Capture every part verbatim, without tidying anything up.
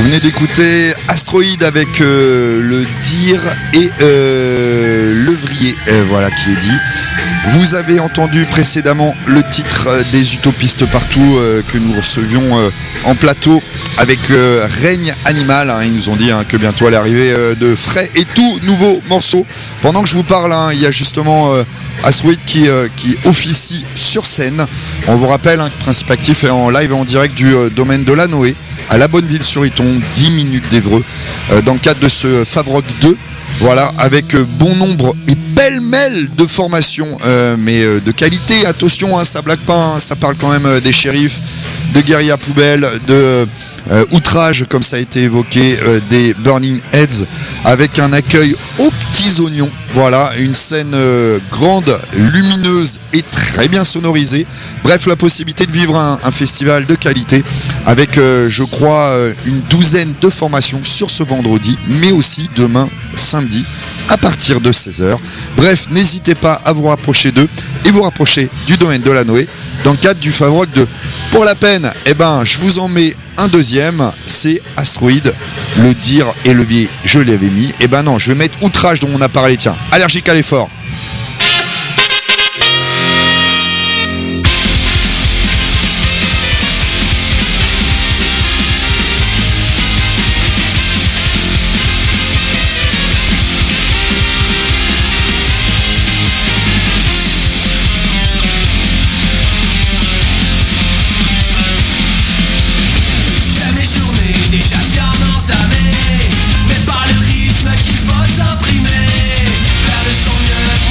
venez d'écouter Asteroid avec euh, le dire et euh, l'œuvrier, euh, voilà qui est dit. Vous avez entendu précédemment le titre euh, des Utopistes Partout euh, que nous recevions euh, en plateau avec euh, Règne Animal. Hein, ils nous ont dit hein, que bientôt allait arriver euh, de frais et tout nouveaux morceaux. Pendant que je vous parle, hein, il y a justement euh, Asteroid qui, euh, qui officie sur scène. On vous rappelle hein, que Principe Actif est en live et en direct du euh, domaine de la Noé à la Bonneville-sur-Iton, dix minutes d'Évreux, euh, dans le cadre de ce Favrock deux. Voilà, avec euh, bon nombre et pêle-mêle de formations, euh, mais euh, de qualité. Attention, hein, ça blague pas, hein, ça parle quand même euh, des shérifs, de guérilla poubelle, de euh, outrage, comme ça a été évoqué, euh, des Burning Heads, avec un accueil aux petits oignons. Voilà, une scène euh, grande, lumineuse et très bien sonorisée. Bref, la possibilité de vivre un, un festival de qualité avec, euh, je crois, euh, une douzaine de formations sur ce vendredi, mais aussi demain, samedi, à partir de seize heures. Bref, n'hésitez pas à vous rapprocher d'eux et vous rapprocher du domaine de la Noé dans le cadre du Favrock deux. Pour la peine, eh ben, je vous en mets un deuxième, c'est Asteroid, le dire et le levier, je l'avais mis. Eh ben non, je vais mettre Outrage dont on a parlé, tiens, Allergique à l'effort. Déjà bien entamé, mais pas le rythme qu'il faut imprimer. Faire le son mieux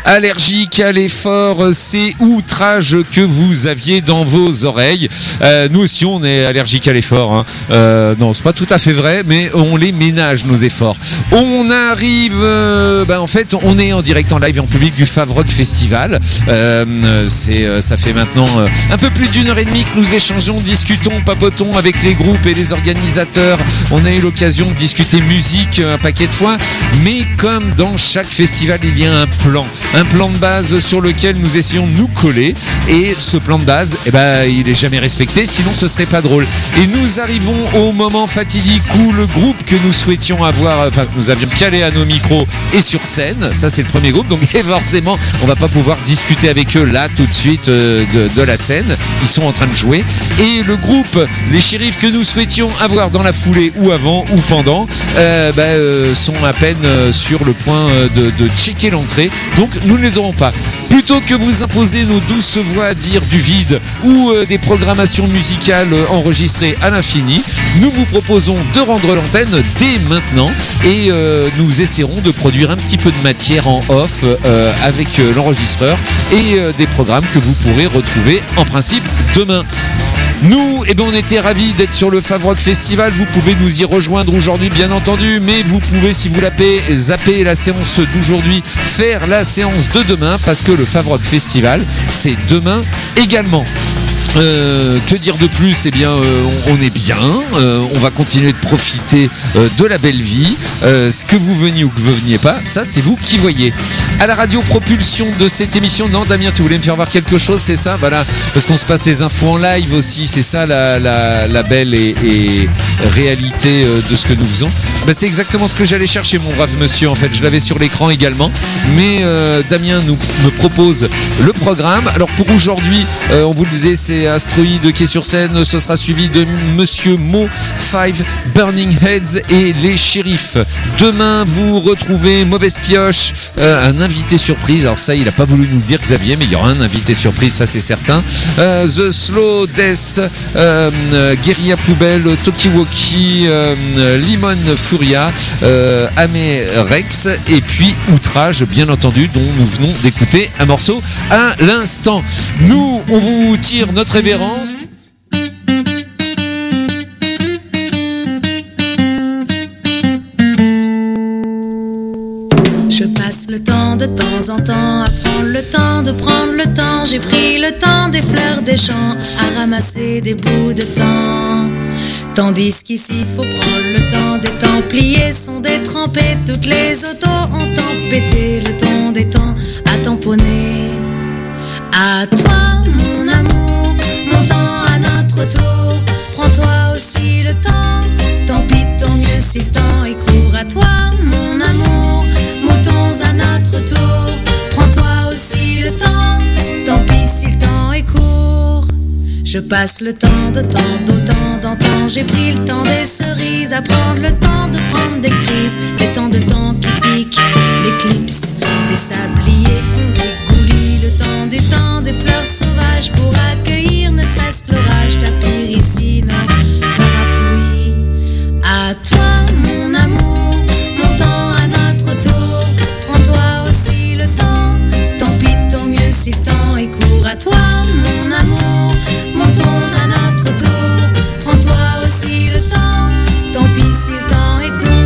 allergique à l'effort, c'est outrage que vous aviez dans vos oreilles. Euh, nous aussi, on est allergique à l'effort. Hein. Euh, non, c'est pas tout à fait vrai, mais on les ménage, nos efforts. On arrive, euh, ben en fait, on est en direct, en live et en public du Fav Rock Festival. Euh, c'est, euh, ça fait maintenant euh, un peu plus d'une heure et demie que nous échangeons, discutons, papotons avec les groupes et les organisateurs. On a eu l'occasion de discuter musique un paquet de fois, mais comme dans chaque festival, il y a un plan, un plan de base sur lequel nous essayons de nous coller. Et ce plan de base, eh ben, il est jamais respecté, sinon ce serait pas drôle. Et nous arrivons au moment fatidique où le groupe que nous souhaitions avoir, enfin, nous avions calé à nos micros et sur scène, ça c'est le premier groupe, donc forcément, on va pas pouvoir discuter avec eux là tout de suite euh, de, de la scène. Ils sont en train de jouer. Et le groupe, les shérifs que nous souhaitions avoir dans la foulée ou avant ou pendant, euh, bah, euh, sont à peine euh, sur le point euh, de, de checker l'entrée. Donc nous ne les aurons pas. Plutôt que vous imposer nos douces voix à dire du vide ou euh, des programmations musicales euh, enregistrées à l'infini, nous vous proposons de rendre l'antenne dès maintenant et euh, nous essaierons de produire un petit peu de matière en off euh, avec euh, l'enregistreur et euh, des programmes que vous pourrez retrouver en principe demain. Nous, eh ben, on était ravis d'être sur le Fav Rock Festival. Vous pouvez nous y rejoindre aujourd'hui, bien entendu, mais vous pouvez, si vous l'appelez, zapper la séance d'aujourd'hui, faire la séance de demain, parce que le Fav Rock Festival, c'est demain également. Euh, que dire de plus? Eh bien, euh, on, on est bien. Euh, on va continuer de profiter euh, de la belle vie. Euh, que vous veniez ou que vous veniez pas, ça c'est vous qui voyez. À la radio propulsion de cette émission, non, Damien, tu voulais me faire voir quelque chose, c'est ça? Voilà, parce qu'on se passe des infos en live aussi. C'est ça la, la, la belle et, et réalité euh, de ce que nous faisons. Ben, c'est exactement ce que j'allais chercher, mon brave monsieur. En fait, je l'avais sur l'écran également. Mais euh, Damien nous me propose le programme. Alors pour aujourd'hui, euh, on vous le disait, c'est Astroïde qui est sur scène, ce sera suivi de Monsieur Mo Five, Burning Heads et les shérifs. Demain, vous retrouvez Mauvaise Pioche, euh, un invité surprise. Alors ça, il a pas voulu nous le dire, Xavier, mais il y aura un invité surprise, ça c'est certain. Euh, The Slow Death, euh, Guérilla Poubelle, Tokiwoki, euh, Limon Furia, euh, Amé Rex et puis Outrage, bien entendu, dont nous venons d'écouter un morceau à l'instant. Nous, on vous tire notre révérence. Je passe le temps de temps en temps à prendre le temps de prendre le temps. J'ai pris le temps des fleurs des champs à ramasser des bouts de temps. Tandis qu'ici faut prendre le temps des Templiers sont détrempés. Toutes les autos ont tempêté le ton des temps à tamponner. À toi mon amour, mon temps à notre tour. Prends-toi aussi le temps, tant pis tant mieux si le temps est court. À toi mon amour, moutons à notre tour. Prends-toi aussi le temps, tant pis si le temps est court. Je passe le temps de temps, d'autant d'antan. J'ai pris le temps des cerises, à prendre le temps de prendre des crises. Des temps de temps qui piquent, l'éclipse, les sabliers ont dégouli. Le temps du temps des fleurs sauvages pour accueillir ne serait-ce que l'orage. Tapir ici nos parapluies. À toi mon amour, mon temps à notre tour. Prends-toi aussi le temps, tant pis tant mieux si le temps est court. À toi mon amour, montons à notre tour. Prends-toi aussi le temps, tant pis si le temps est court.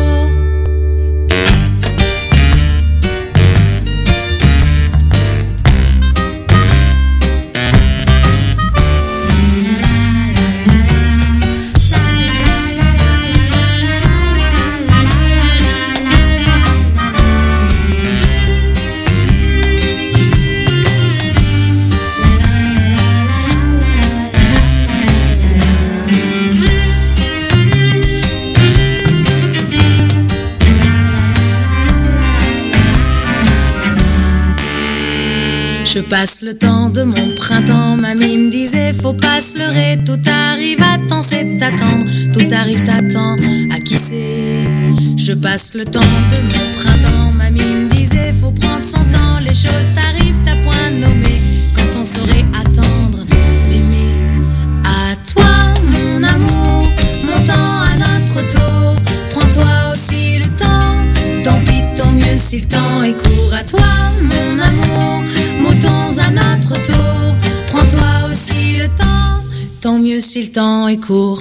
Je passe le temps de mon printemps, mamie me disait faut pas se leurrer, tout arrive à temps, c'est attendre, tout arrive t'attend, à qui c'est. Je passe le temps de mon printemps, mamie me disait faut prendre son temps, les choses t'arrivent à point nommé, quand on saurait attendre, l'aimer. À toi mon amour, mon temps à notre tour, prends-toi aussi le temps, tant pis tant mieux si le temps est court. À toi, mon amour, moutons à notre tour. Prends-toi aussi le temps, tant mieux si le temps est court.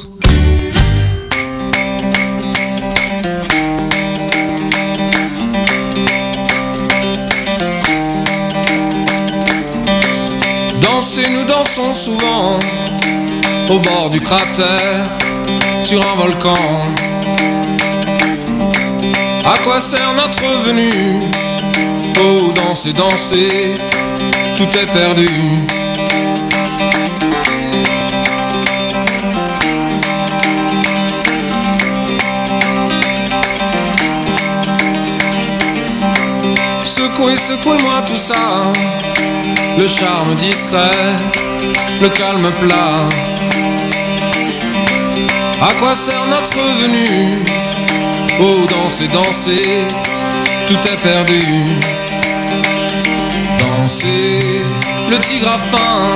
Danser, nous dansons souvent au bord du cratère, sur un volcan. À quoi sert notre venue? Oh, danser, danser, tout est perdu. Secouez, secouez-moi tout ça, le charme discret, le calme plat. À quoi sert notre venue? Oh, danser, danser, tout est perdu. Dansez, le tigre a faim.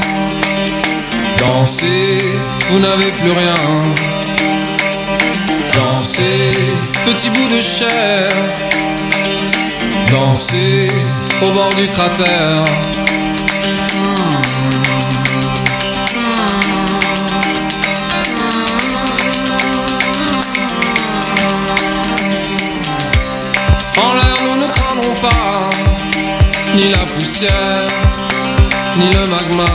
Dansez, vous n'avez plus rien. Dansez, petit bout de chair. Dansez, au bord du cratère. En l'air nous ne craindrons pas ni la poussière, ni le magma.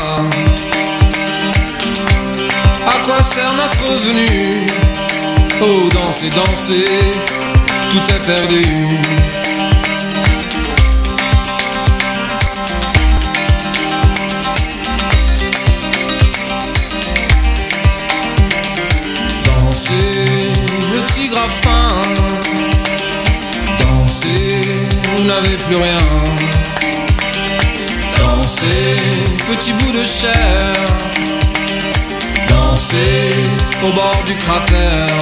À quoi sert notre venue? Oh, danser, danser, tout est perdu. Dansez, le tigre a faim. Vous n'avez plus rien. Dansez, petit bout de chair. Dansez, au bord du cratère.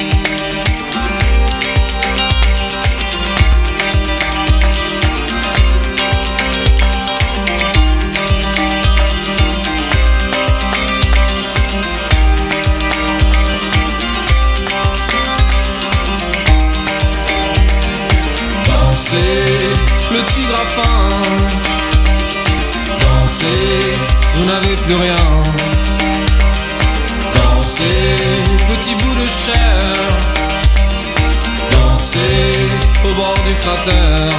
Le tigre a faim. Dansez, vous n'avez plus rien. Dansez, petit bout de chair. Dansez, au bord du cratère.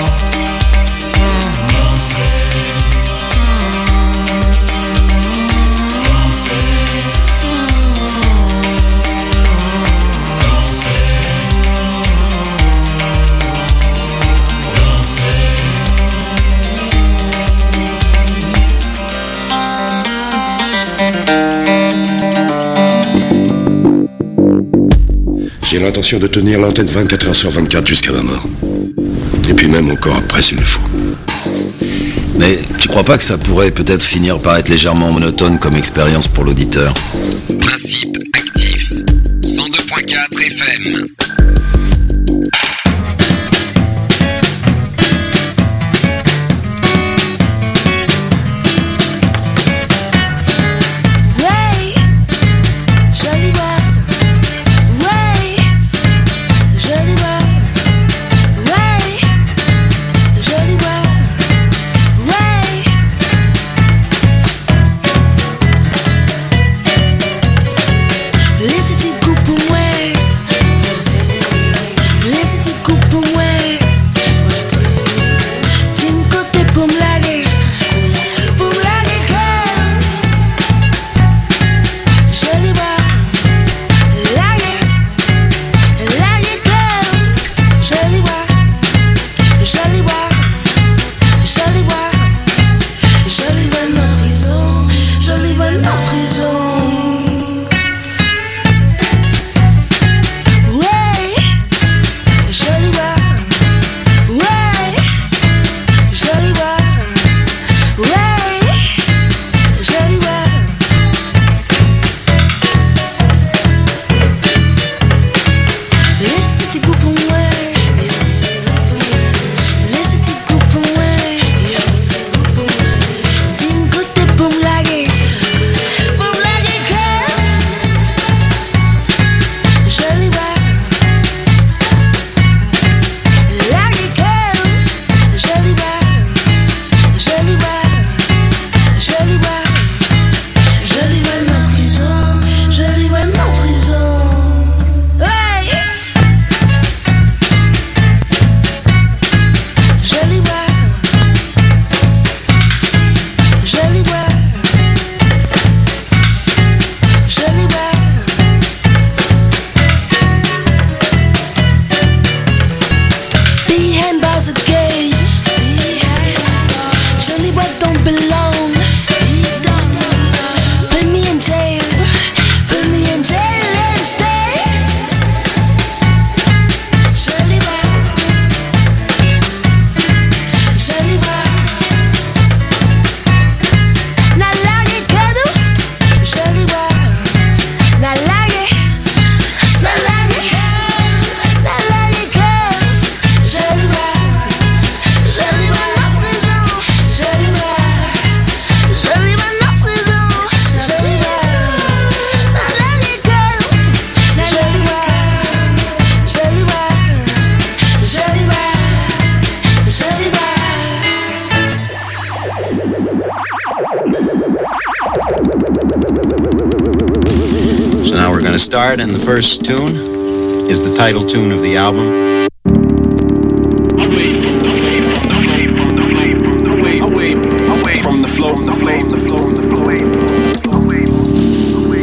J'ai l'intention de tenir l'antenne vingt-quatre heures sur vingt-quatre jusqu'à ma mort. Et puis même encore après s'il le faut. Mais tu crois pas que ça pourrait peut-être finir par être légèrement monotone comme expérience pour l'auditeur? Principe actif. cent deux point quatre F M. Laissez tes coups pour moi. start, and the first tune is the title tune of the album. Away from the flame, from the flame, from the flame, from the away, away, away from the flow, the flame, the flow, the flow, away, away, away.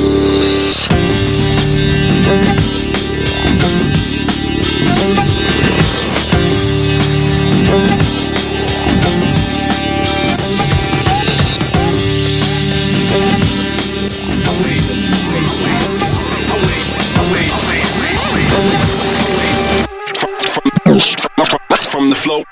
From the flow.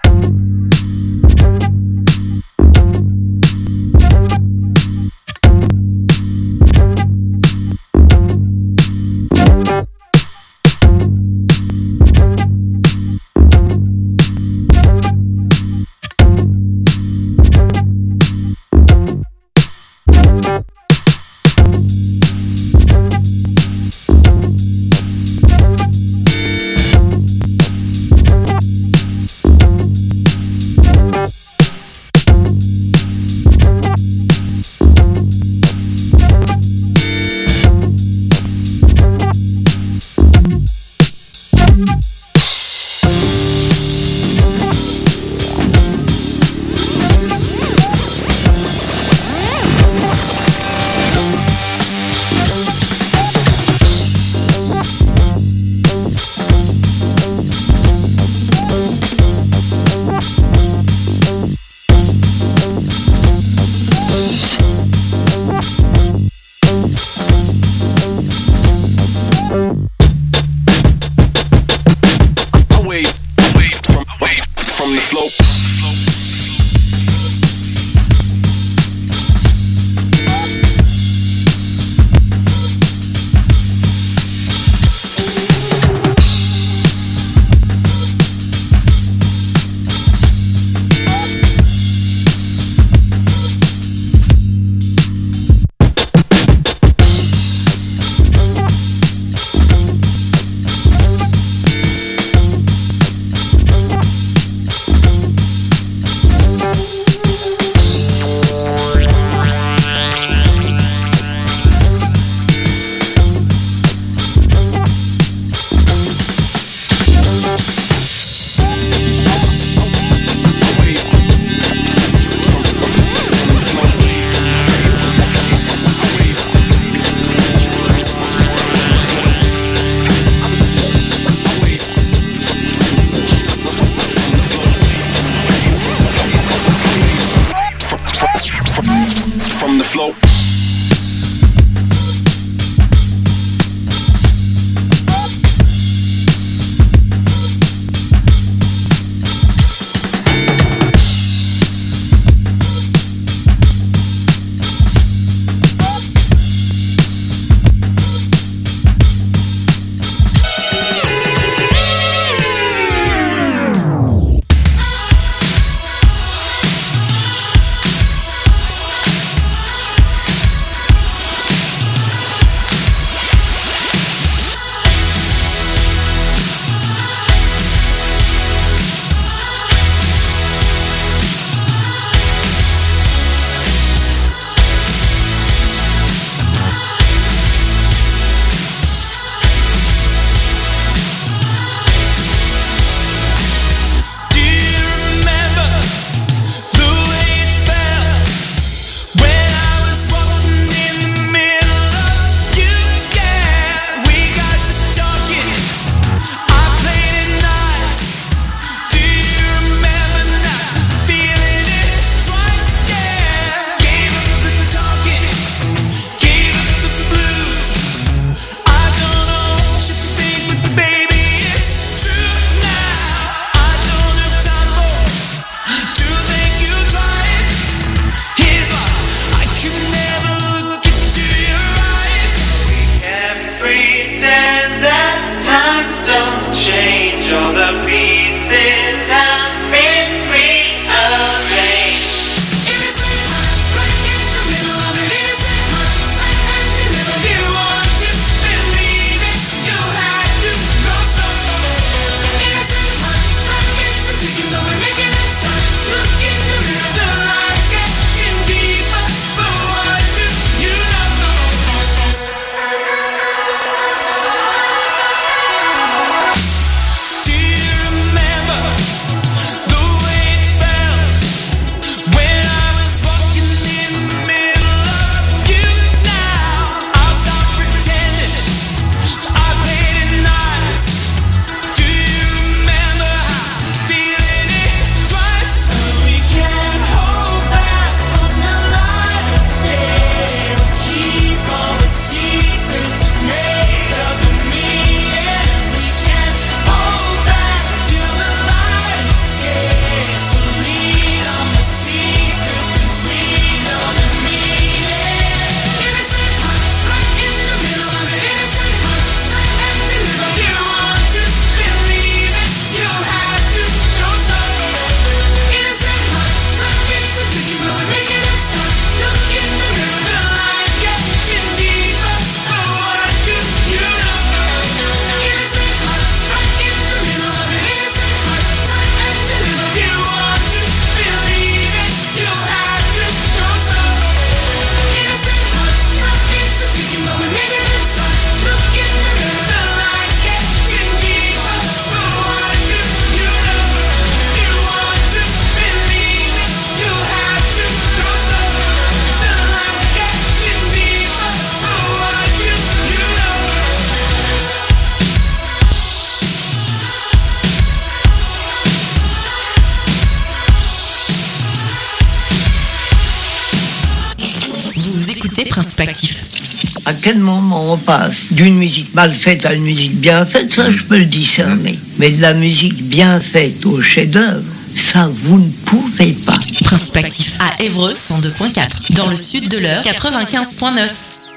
Prospectif. À quel moment on passe d'une musique mal faite à une musique bien faite, ça je peux le discerner. Mais de la musique bien faite au chef-d'œuvre, ça vous ne pouvez pas. Prospectif à Évreux cent deux point quatre. Dans le sud de l'Eure quatre-vingt-quinze point neuf.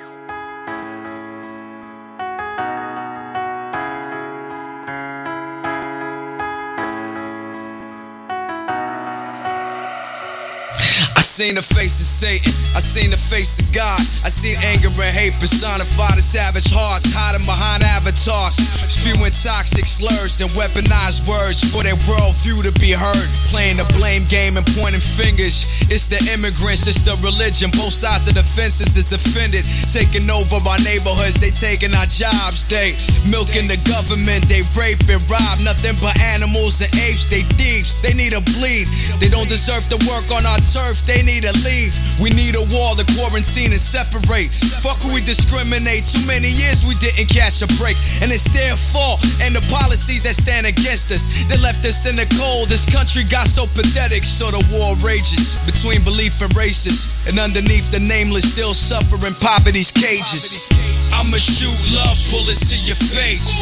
I seen the face of Satan, I seen the face of God. I seen anger and hate personified as savage hearts, hiding behind avatars, spewing toxic slurs and weaponized words for their worldview to be heard. Playing the blame game and pointing fingers. It's the immigrants, it's the religion. Both sides of the fences is offended, taking over our neighborhoods. They taking our jobs, they milking the government. They rape and rob, nothing but animals and apes. They thieves, they need a bleed. They don't deserve to work on our turf. They need to leave. We need a wall to quarantine and separate. Fuck who we discriminate. Too many years we didn't catch a break. And it's their fault and the policies that stand against us. They left us in the cold. This country got so pathetic. So the war rages between belief and races. And underneath the nameless still suffering poverty's cages. I'ma shoot love bullets to your face.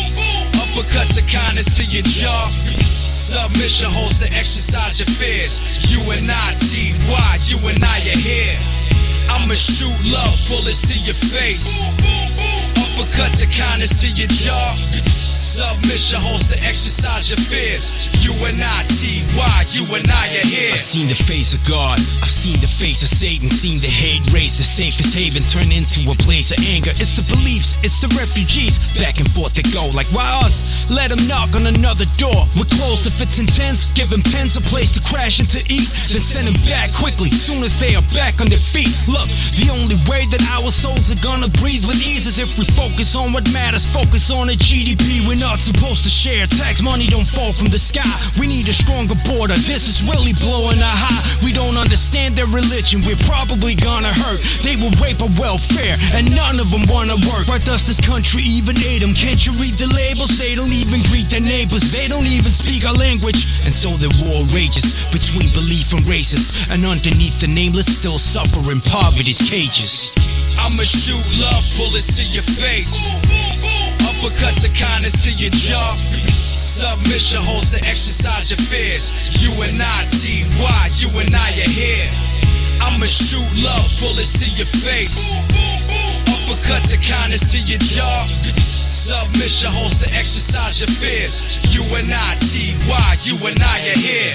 Uppercuts of kindness to your jaw. Submission holds to exercise your fears. U N I T Y, you and I are here. I'ma shoot love bullets to your face. Uppercuts of kindness to your jaw. Submission holds to exercise your fears. U N I T Y, you and I are here. I've seen the face of God, I've seen the face of Satan. Seen the hate race, the safest haven turn into a place of anger. It's the beliefs, it's the refugees. Back and forth they go, like why us? Let them knock on another door. We're closed if it's intense. Give them tens a place to crash and to eat. Then send them back quickly, soon as they are back on their feet. Look, the only way that our souls are gonna breathe with ease is if we focus on what matters. Focus on the G D P. We're not supposed to share. Tax money don't fall from the sky. We need a stronger border. This is really blowing a high. We don't understand their religion. We're probably gonna hurt. They will rape our welfare and none of them wanna work. Why does this country even hate them? Can't you read the labels? They don't even greet their neighbors. They don't even speak our language. And so the war rages between belief and races. And underneath the nameless still suffer in poverty's cages. I'ma shoot love bullets to your face. Uppercuts of kindness to your jaw. Submission holds to exercise your fears. U N I T Y, you and I are here. I'ma shoot love bullets to your face. Uppercuts of kindness to your jaw. Submission holds to exercise your fears. U N I T Y, you and I are here.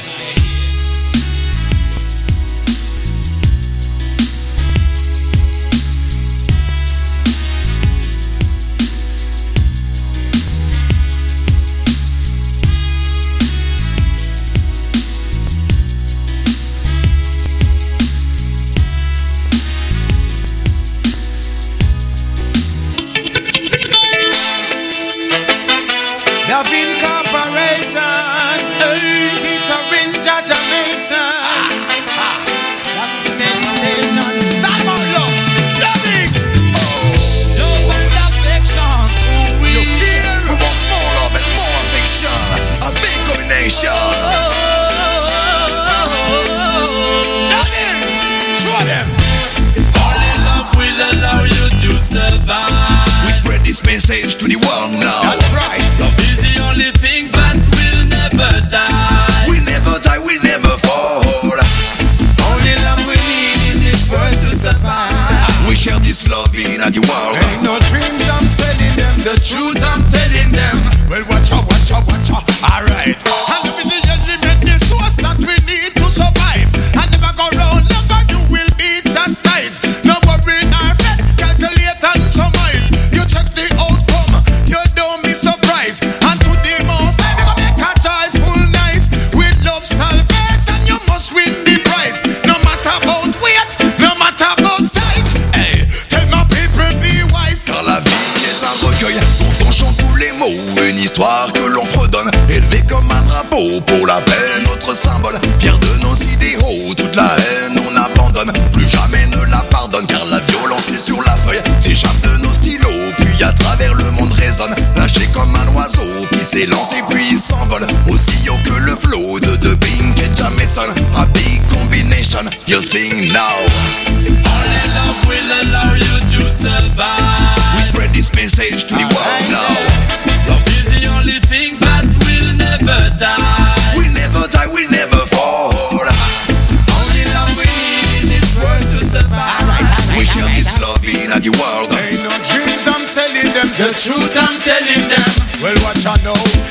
Message to the world now. That's right. Love is the only thing that will never die. We'll never die, we'll never fall. Only love we need in this world to survive. We share this love in the world. Ain't no dreams I'm selling them, the truth I'm telling them. Well, watch out, watch out, watch out. Alright. And love is the element, the source that we need to survive. And never go round, never you will be chastised. No worry, nor fret, calculate and surmise. You check the outcome, you don't be surprised. And to the most, I never make a joyful night. With love salvation, you must win the prize. No matter about weight, no matter about size. Hey, tell my people be wise. Car la vie est un recueil dont on chante tous les mots. Une histoire que l'on fredonne, élevée comme un drapeau. Pour la paix, notre symbole, fier de nos idéaux. Toute la haine, on abandonne, plus jamais ne la pardonne. Car la violence est sur la feuille, s'échappe de nos stylos. Puis à travers le monde résonne, lâché comme un oiseau qui s'élance et puis il s'envole. Aussi haut que le flow de The Pink et Jameson. A big combination, you sing now. Only love will allow you never die. We never die, we never fall. Only love we need in this world to survive. All right, all right, we share this love in the world. Ain't no dreams I'm selling them, The truth I'm telling them. Well, watch I know.